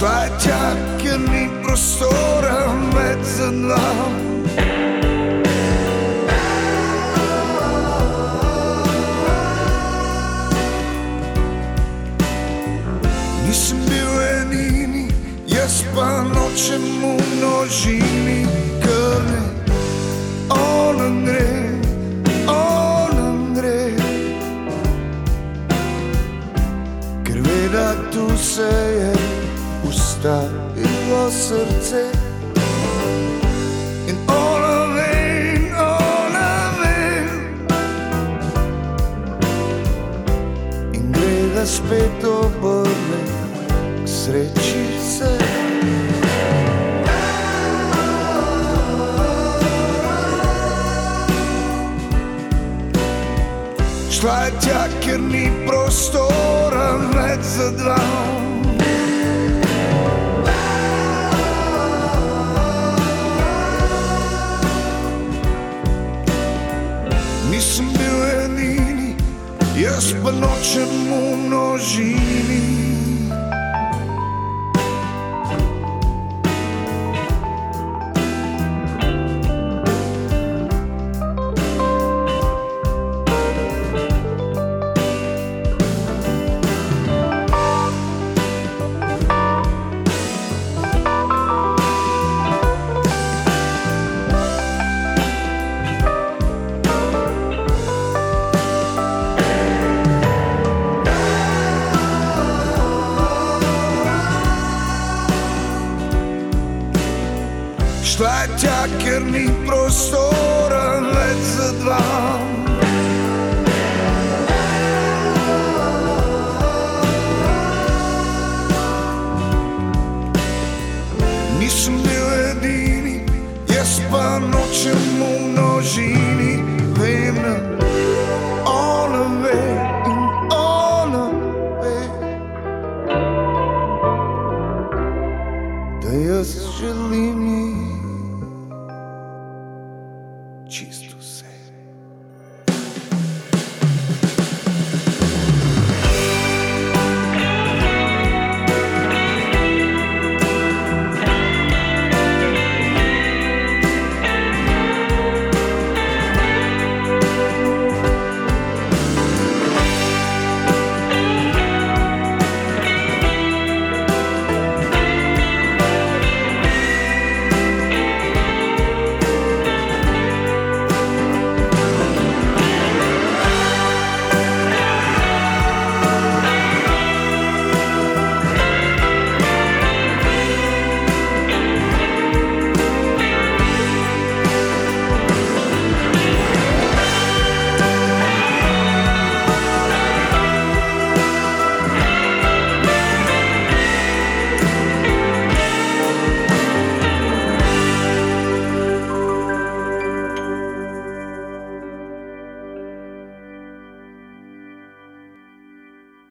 Šta je čak jer ni prostora već za dva. Nisam bio jedini, jes pa noćem u množini krvne. On Andre, krveda tu se je ustavilo srce. In ona ven, in gleda spet obrne k sreći se. Šla je tja ker ni prostora več za dva. Nisem bil edini, jaz pa nočem v množini. Šla je tja ker ni prostora več za dva.